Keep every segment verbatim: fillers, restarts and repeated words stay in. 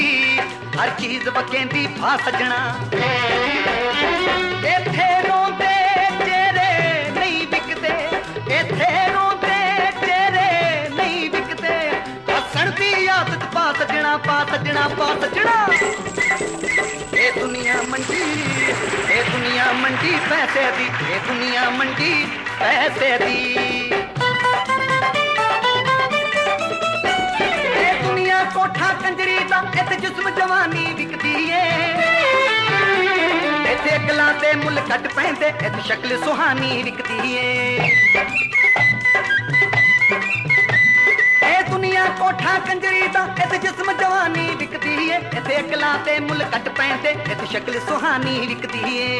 हर चीज बकेंदी भा सजना। इत्थे रोंदे चेहरे नहीं बिकदे, इत्थे रोंदे चेहरे नहीं बिकदे, हसन दी आदत पा सजना, पा सजना, पा सजना। ए दुनिया मंडी, ए दुनिया मंडी पैसे दी, ए दुनिया मंडी पैसे दी। ए दुनिया कोठा कंजरी दा, इत्थे जिस्म जवानी विकदी ए, इत्थे अकलां दे मुल घट पैंदे, इत्थे शक्ल सुहानी विकदी ए। ए दुनिया कोठा कंजरी दा, इत्थे जिस्म जवानी विकदी ए, इत्थे अकलां दे मुल घट पैंदे, इत्थे शक्ल सुहानी विकदी ए।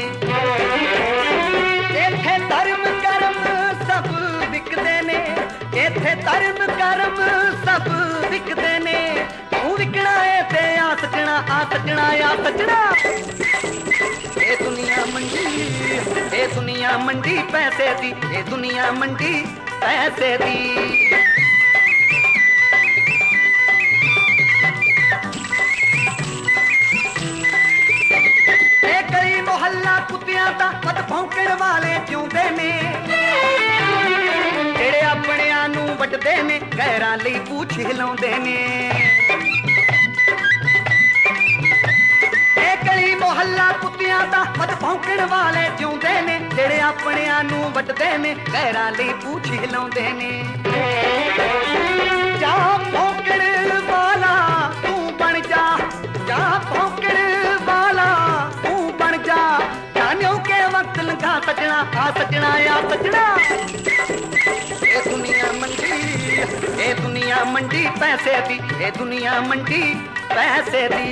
इत्थे धर्म कर्म सब विकदे ने, इत्थे धर्म कर्म सब विकदे ने, तू विकना है ते आ सजना, आ सजना, आ सजना। ए दुनिया मंडी, ए दुनिया मंडी पैसे दी, ए दुनिया मंडी पैसे दी। ए गली मोहल्ला कुत्तियां दा मत भौंकण वाले जिउंदे ने, जेड़े अपणियां नूं वटदे ने, गैरां लई पूछ हिलाउंदे ने। ए गली मोहल्ला कुत्तियां दा मत भौंकण वाले जिउंदे ने, जेड़े अपणियां नूं वटदे ने, गैरां लई पूछ हिलाउंदे ने। जा भौंकण वाला तू बन जा, जा भौंकण वाला तू बन जा, जानियो के वक्त लंघा सजना, आ सजना, आ सजना। ए दुनिया मंडी, ए दुनिया मंडी पैसे दी, ए दुनिया मंडी पैसे दी।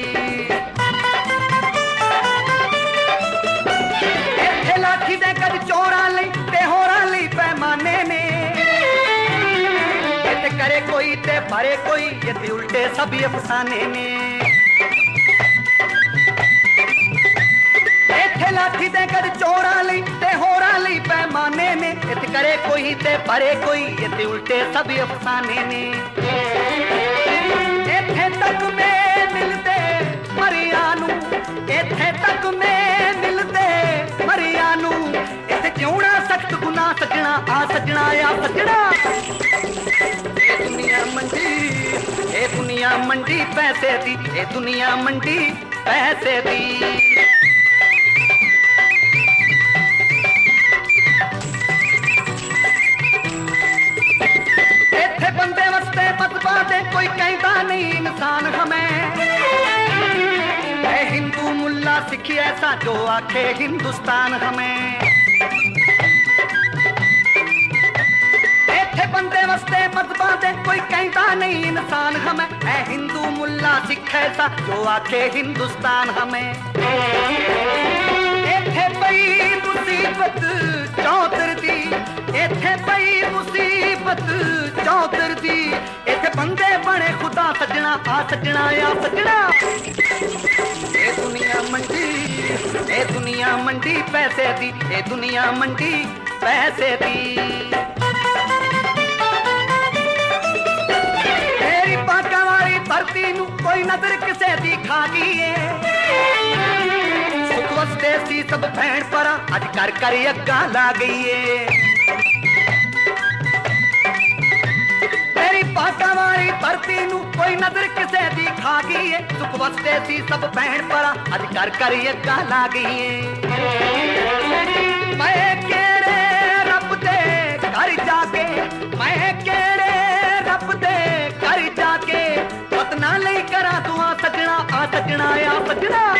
इत्थे लाठी दे गज चोरां लई ते होरां लई पैमाने ने, इत्थे करे कोई ते भरे कोई, इत्थे उल्टे सब अफसाने ने। इत्थे लाठी दे गज चोरां लई ते होरां लई पैमाने ने, इत्थे करे कोई ते भरे कोई, इत्थे उल्टे सब अफसाने ने। इत्थे तक में मिलदे मरिया नूं, इत्थे तक में मिलदे मरिया नूं, इत्थे जिउणा सख्त गुनाह सजना, आ सजना, आ सजना। ए दुनिया मंडी, ए दुनिया मंडी पैसे दी, ए दुनिया मंडी पैसे दी। इत्थे बंदे वस्ते मत बादे, कोई कहता नहीं इंसान हमें, ऐ हिंदू मुल्ला सिखी ऐसा जो आखे हिंदुस्तान हमें। इत्थे बंदे वस्ते मत बादे, कोई कहता नहीं इंसान हमें, ऐ हिंदू मुल्ला सिख ऐसा जो आखे हिंदुस्तान हमें। इत्थे पई मुसीबत चौधर दी, इत्थे पई मुसीबत चौधर दी, इत्थे बंदे बने खुदा सजना, आ सजना, आ सजना। ए दुनिया मंडी, ए दुनिया मंडी पैसे दी, ए दुनिया मंडी पैसे दी। तेरी पाका वाली धरती नूं कोई नजर किसे दी खा गई है, सुख वसते सी सब भैण परा, अज कर कर अग्गा ला गई है। तेरी पाका वाली धरती नूं कोई नजर किसे दी खा गई है, सुख वसते सी सब भैण परा, अज कर कर अग्गा ला गई है। मैं केड़े रब दे घर जाके, मैं केड़े रब दे घर जाके, पतना लई करा दुआ सजना, आ सजना, आ सजना।